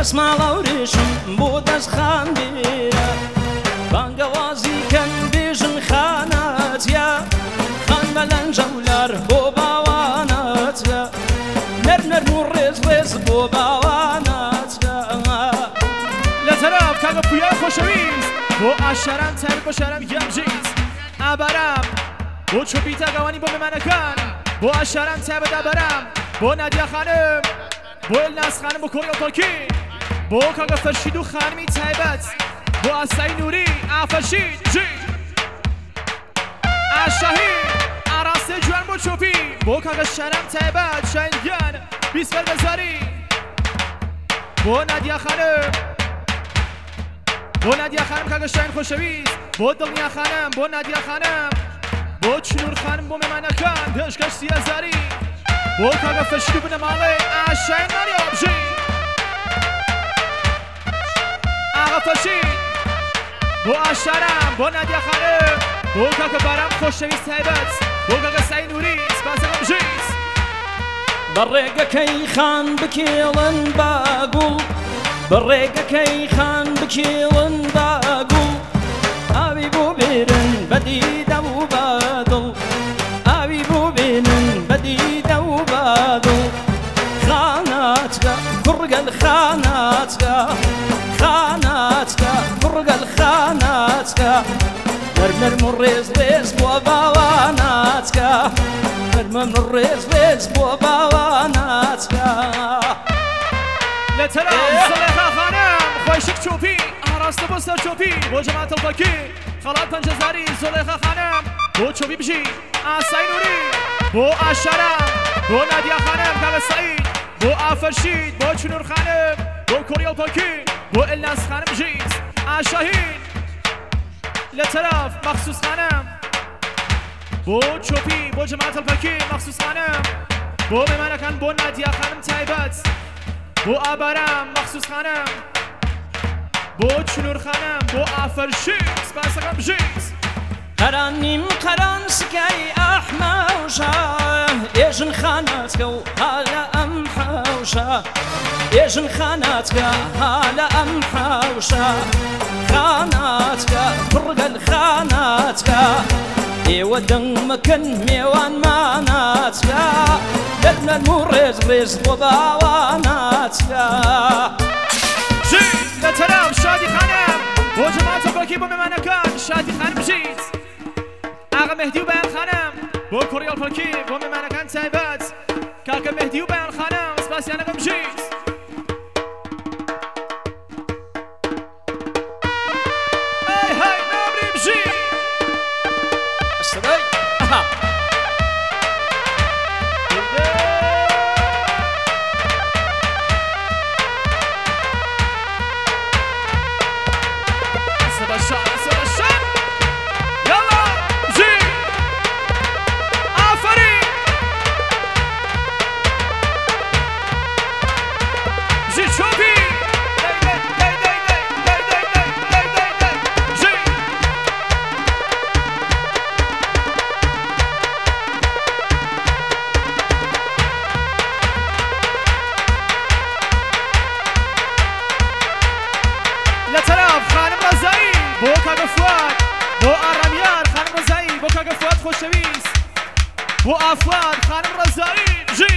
دەسماڵە ورێشم بۆ دەستخان بێرە بانگەوازی کەن بێژن خاناتیا خان بەلەنجە ولار بۆ باواناتە نەرنەر و ڕێز ڕێز بۆ باواناتە لە تەرەف کاگە پویان خۆشەویست بۆ ئاشاران تەر بۆ شاران گەمژیت ئابارام بۆ چۆپی تاگەوانی بۆ مێمانەکان بۆ ئاشاران تایبەت ئابارام بۆ نادیا خانم بۆ ئێلناس خانم بۆ کۆڕی ئۆپۆکی بۆ کاگە فەرشید و خانمی تایبەت بۆ ئاسایی نووری ئافەرشید جی ئاشاهید ئاڕاستەی جوان بۆ چۆپی بۆ کاگە شاران تایبەت شاینگیان بیسبەر بەزاری بۆ نادیا خانم بۆ نادیا خانم کاگە شاین خۆشەویست بۆ دڵنیا خانم بۆ نادیا خانم بۆ چنوور خانم بۆ مێمانەکان پێشکەش سیازاری بۆ کاگە فەرشید و بنەماڵێ ئاشاین ماریۆبژی ئاغا فەرشید بۆ ئاشارام بۆ نادیا خانم بۆ کاگە بارام خۆشەویست تایبەت بۆ کاگە سای نووری سپاسەکەم بژیست بەڕێگەکەی خان بکێڵن باگوڵ بەڕێگەکەی خان بکێڵن باگوڵ ئاوی بۆ بێرن بەدیدە و بادڵ ئاوی بۆ بێنن بەدیدە و بادڵ خاناتکە کوڕگەل خاناتکە خاناتکە کوڕگەل خاناتکە نەرنەرم و ڕێز ڕێز بۆ باواناتکە نەرمەم و ڕێز ڕێز بۆ باواناتکە لە تەرەف زەڵێخا خانم خۆشک چۆپی ئاڕاستە بۆ سەر چۆپی بۆ جەمات ئەڵپەکی خەڵات پەنجەزاری زۆڵێخا خانم بۆ چۆپی بژی ئاسای نووری بۆ ئاشارە بۆ نادیا خانم کاگە سەعید بۆ ئافەرشید بۆ چنوور خانم بۆ کۆڕی ئەڵپەکی بۆ ئێلناس خانم بژیست ئاشاهین لە تەرەف مەخسوس خانم بۆ چۆپی بۆ جەمات ئەڵپەکی مەخسوس خانم بۆ مێمانەکان بۆ نادیا خانم تایبەت بۆ ئابارام مەخسوس خانم بۆ چنوور خانم بۆ ئافەرشید سپاسەکەم بژیست قەرانیم قەران سکای ئەحمەوشە ئێژن خاناتکە و هالە ئەم حەوشە ئێژن خاناتکە هالە ئەم حەوشە خاناتکە کوڕگەل خاناتکە ئێوە دەنگ مەکەن میێوانماناتکە دەرنەرم و ڕێز ڕێز بۆ باواناتکە ژی لە تەرەف شادی خانم بۆ جەمات ئەڵپەکی بۆ مێمانەکان شادی خانم بژیست ئاغا مهدی و بەیان خانم بۆ کۆڕی ئەڵپەکی بۆ مێمانەکان تایبەت کاکە مهدی و بەیان خانم سپاسیانەکەم بژیست ئەی های نامری بژی ئەستەدای ئەها خۆشەویست بۆ ئافواد خانم ڕەزایی ژی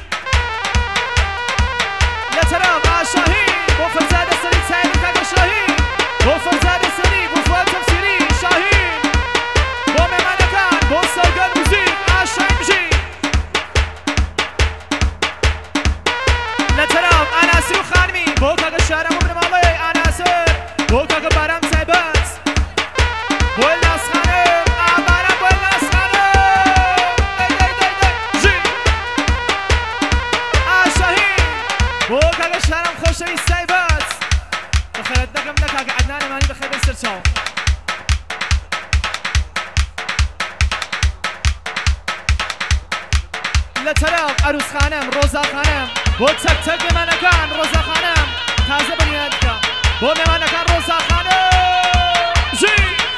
لە تەرەف ئاشاهین بۆ فەرزادە سەری چایەکە کاکە شاهین بۆ فەرزادە سەری بۆ فواد تەفسیری شاهین بۆ مێمانەکان بۆ سەرگەر موزیک ئاشاهین بژی لە تەرەف ئاناسر و خانمی بۆ کاکە شارەم و بنەماڵێ ئاناسر بۆ کاکە بارام تایبەت بۆ ئێلناس خانم بۆ کاگە شارەم خۆشەویست تایبەت بەخێرەت دەکەم لە کاگە عەدنان ئەمانی بەخێر بێ سەرچاو لە تەرەف عەروس خانم ڕۆزا خانم بۆ چەک چەک مێمانەکان ڕۆزا خانم تازە بەنیان بکە بۆ مێمانەکان ڕۆزا خانم ژی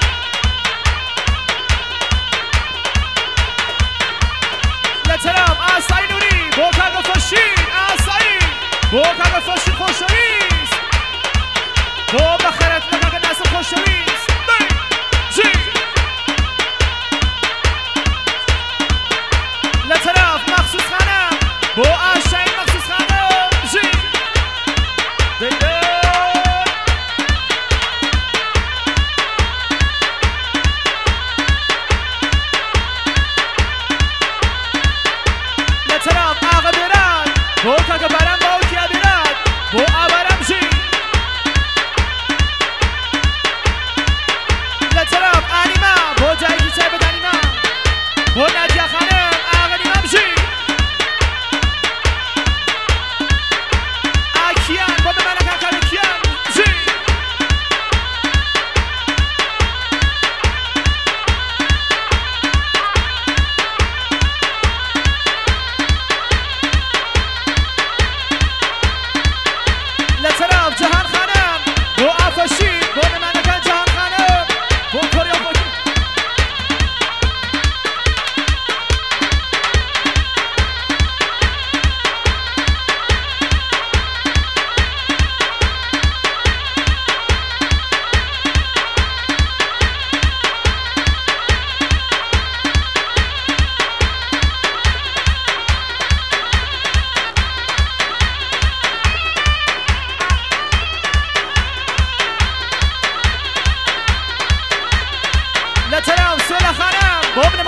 لە تەرەف ئاسایی نووری بۆ کاگە فەرشید ئاسایی بۆ کاگە فەرشید خۆشەویست كالكيان بابا مالك كالكيان جي لطرف جهان خانم بو آفشی بابا مالك جهان خانم بو کوریا بوکی لطرف سولا خانم بابا